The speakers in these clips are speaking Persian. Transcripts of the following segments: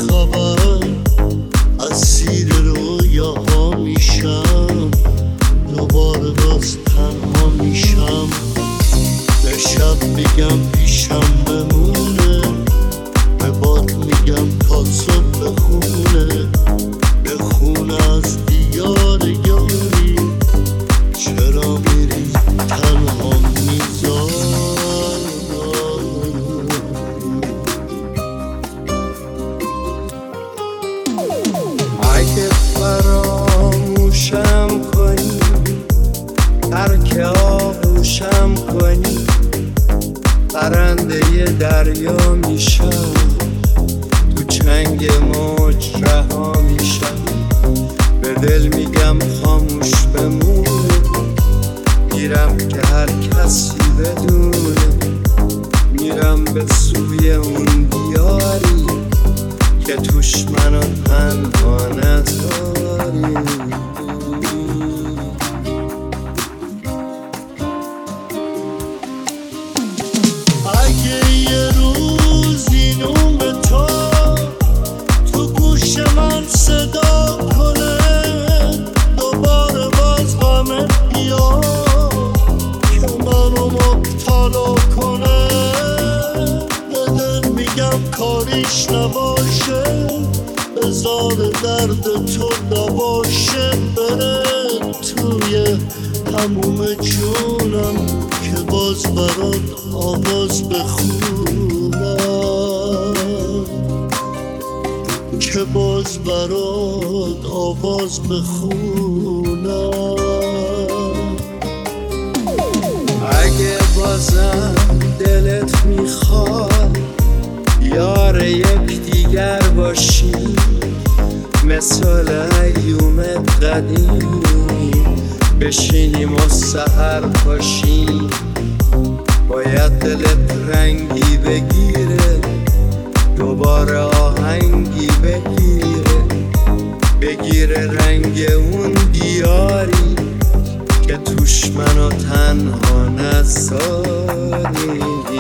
خبر اسیر رویاها میشم، دوباره باز تنها میشم. به شب میگم پیشم بمونه، به باد میگم تا صبح بخونه، بخونه از دیار یاری. چرا میری تنها میذاری؟ اگه فراموشم کنی، ترک آغوشم کنی، پرنده دریا میشم، تو چنگ موج رها میشم. به دل میگم خاموش بمون، میرم که هر کسی بدونه، میرم به سوی اون دیاری که توش منو تنها نذاری. اگه یه روز این نوم تو گوش من صدا کنه، دوباره باز غمت بیاد که منو مبتلا کنه، به دل میگم کاریش نباشه، بذار درد تو نباشه، بره توی تموم جونم که باز برات آواز بخونم، که باز برات آواز بخونم. اگه بازم دلت میخواد یار یک دیگر باشی، مثل ایوم قدیم بشینیم و سحر پاشیم، باید دلت رنگی بگیره، دوباره آهنگی بگیره رنگ اون دیاری که توش منو تنها نذاری.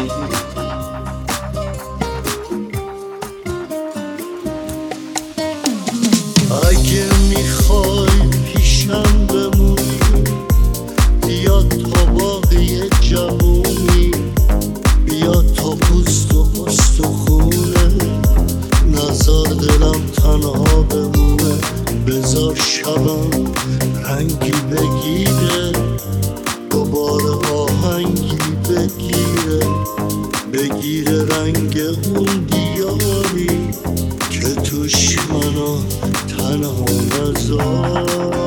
اگه میخوای پیشم بمونی، بیا تا باقی جوونی، بیا تا پوست و استخونه، نذار دلم تنها بمونه، بذار شبم رنگی بگیره، دوباره آهنگی بگیره رنگ اون دیاری که توش منو تنها نذاری.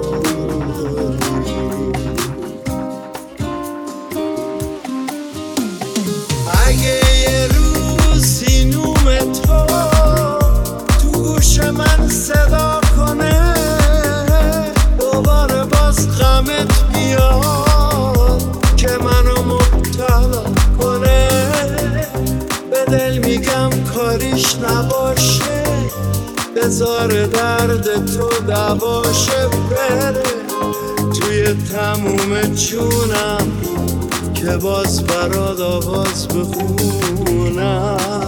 اگه یه روزی نوم تو گوش من صدا کنه، دوباره باز غمت بیاد که منو مبتلا کنه، به دل میگم کاریش نباشه، بذار درد تو دواشه، بره توی تموم جونم که باز برات آواز بخونم،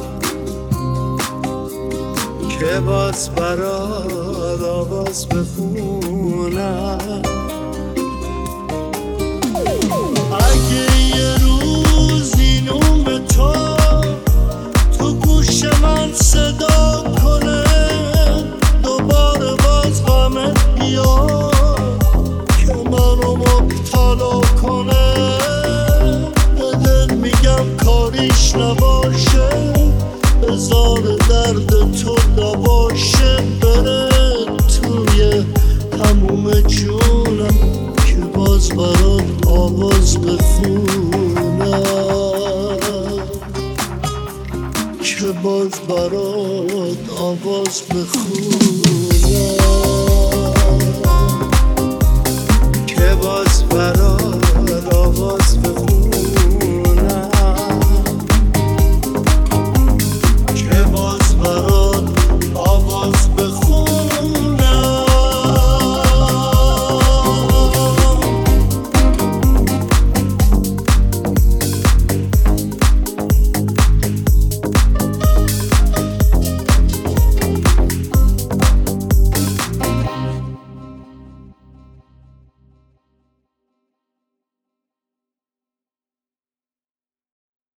که باز برات آواز بخونم. اگه یه روزی نوم تو گوش من صدا کنه، دوباره باز غمت بیاد که منو مبتلا کنه، به دل میگم کاریش نباشه، بذار درد تو نباشه، بره توی تموم جونم که باز برات آواز بخونم، که باز برات آواز بخونم.